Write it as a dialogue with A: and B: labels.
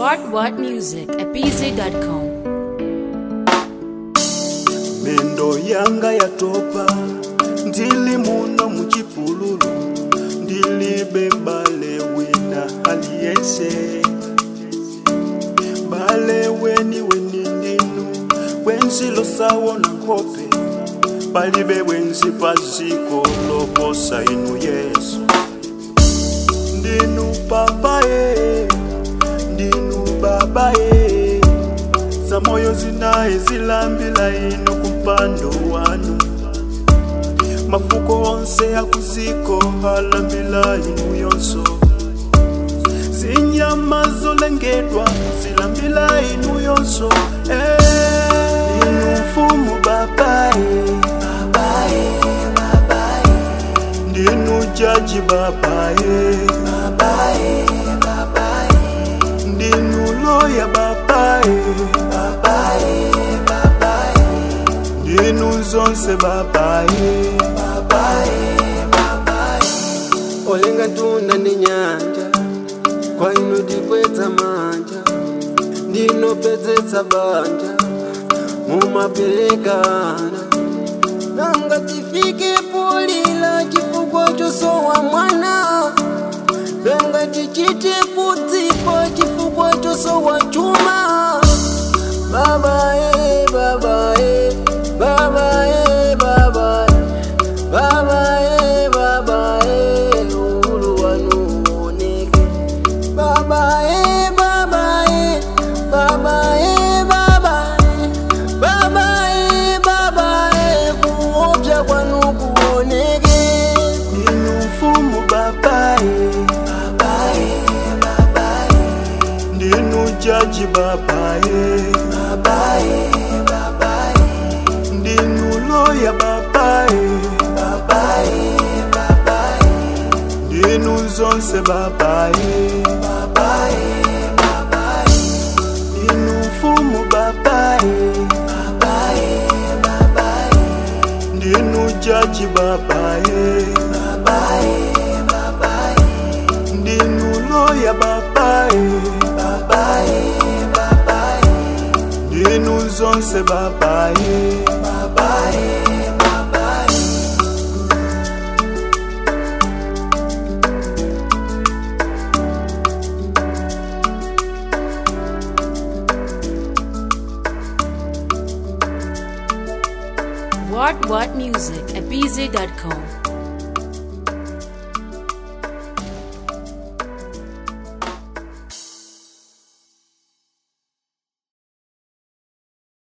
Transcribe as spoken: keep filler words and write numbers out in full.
A: What What Music at b z dot com.
B: Mendo yanga yatopa, ndili muno muchipululu, ndili bembale wina aliyense. Bale weni weni ndinu, wenzi lo sawo na ngope, balibe wenzi paziko loposa inu Yesu. Ndinu papaye, ndinu babaye, za moyo zinae zilambila inu kumpando wanu. Mafuko onse ya kuziko halambila inu yonso. Zinyama zolengedwa zilambila inu yonso. Eh, inu mfumu babaye,
C: babaye, babaye.
B: Ndinu jaji babaye,
C: babaye, babaye.
B: Ndinu loya babaye,
C: babaye, babaye.
B: Ndinu zonse babaye,
C: babaye, babaye.
D: Olenga tunda ndi nyanja, kwa inu dikweza manja, ndino pezetsa banja, mumapelekana. Nanga tifike pulila chifukwa chosowa mwana, nanga tichite kudzipo chifukwa chosowa chuma. Baba e, baba e, baba e, baba e, baba e, baba e, lulu wanuoneke. Baba e, baba e, baba e, baba e, baba e, baba e, kuopya kwanu kuoneke.
B: Ndinu mfumu babaye,
C: babaye, babaye.
B: Ndinu jaji babaye,
C: babaye, babaye.
B: Ndinu loya babaye,
C: babaye, babaye.
B: Ndinu zonse babaye,
C: babaye, babaye.
B: Ndinu mfumu babaye,
C: babaye, babaye.
B: Ndinu jaji babaye,
C: babaye, babaye.
B: Ndinu loya babaye,
C: babaye, babaye.
B: Ndinu zonse babaye,
C: babaye, babaye.
A: What What Music at b z dot com.